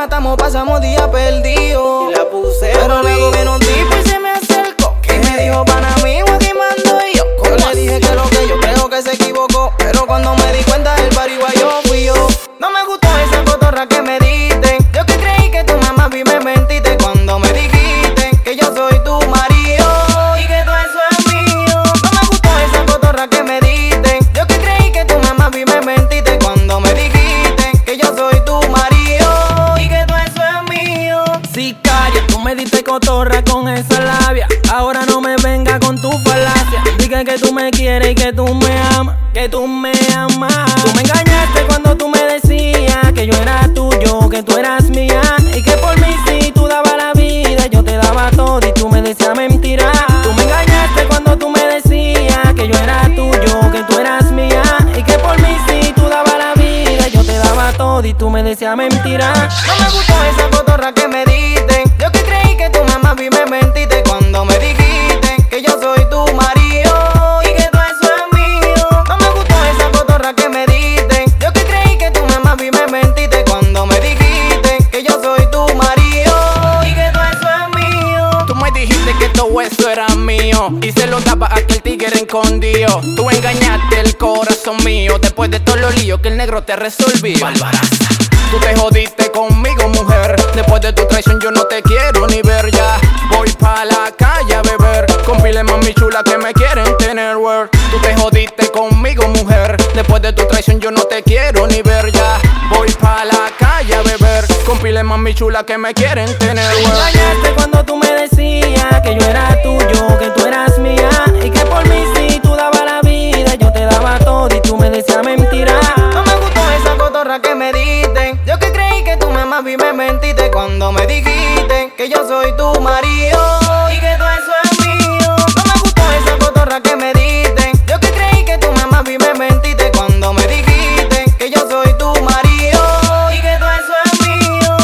matamos, pasamos días perdidos. La puse, pero luego vino un tipo y se me acercó y me dijo, pana mío, aquí mando yo. Yo le dije que lo que yo creo que se equivocó, pero cuando me di cuenta del pariguayo fui yo. No me gustó esa cotorra que me diste. Yo que creí que tu mamá vi me mentiste cuando me dijiste que yo soy tu marido y que todo eso es mío. No me gustó esa cotorra que me diste. Yo que creí que tu mamá vi me mentiste cuando me dijiste que yo soy tu marido y que todo eso es mío. Sicaria, tú me diste cotorra con esa labia. Ahora no me venga con tu falacia. Diga que tú me quieres y que tú me amas, que tú me amas. Tú me engañaste cuando tú me decías que yo era tuyo, que tú eras mía y que por mí si tú dabas la vida, yo te daba todo y tú me decías mentira. Tú me engañaste cuando tú me decías que yo era tuyo, que tú eras mía y que por mí si tú dabas la vida, yo te daba todo y tú me decías mentira. No me gustó esa cotorra que me diste. Yo que creí que tu mamá vi me mentiste cuando me dijiste que yo soy tu marido y que todo eso es mío. No me gustó esa cotorra que me diste. Yo que creí que tu mamá vi me mentiste cuando me dijiste que yo soy tu marido y que todo eso es mío. Tú me dijiste que todo eso era mío y se lo daba a aquel tigre escondido. Tú engañaste el corazón mío después de todos los líos que el negro te resolvió. Barbaraza. Tú te jodiste conmigo, mujer. Después de tu traición yo no te quiero ni ver ya. Voy pa' la calle a beber con pile mami chula que me quieren tener word. Tú te jodiste conmigo, mujer. Después de tu traición yo no te quiero ni ver ya. Voy pa' la calle a beber con pile mami chula que me quieren tener word. Me engañaste cuando tú me decías que yo era tuyo, que tú eras mía y que por mí si tú dabas la vida, yo te daba todo y tú me decías mentira. No me gustó esa cotorra que me diste. Yo que creí que tu mamá vi me mentiste cuando me dijiste que yo soy tu marido y que todo eso es mío. No me gustó esa cotorra que me diste. Yo que creí que tu mamá vi me mentiste cuando me dijiste que yo soy tu marido y que todo eso es mío.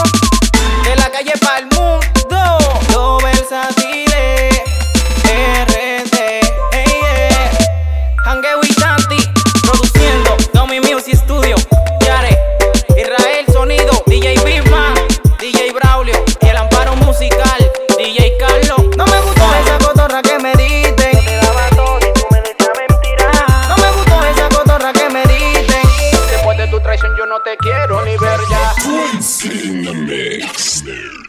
De la calle pa'l mundo, Lo versátiles, RD, Jangueo y Tanti, produciendo Domi Music Studio, Yare, Israel Sonido, DJ Bigman, DJ Braulio y el Amparo Musical, DJ Carlos. no me gustó esa cotorra que me diste. Yo te daba todo y tú me decías mentira. No me gustó esa cotorra que me diste. Después de tu traición yo no te quiero ni ver ya. In the mix.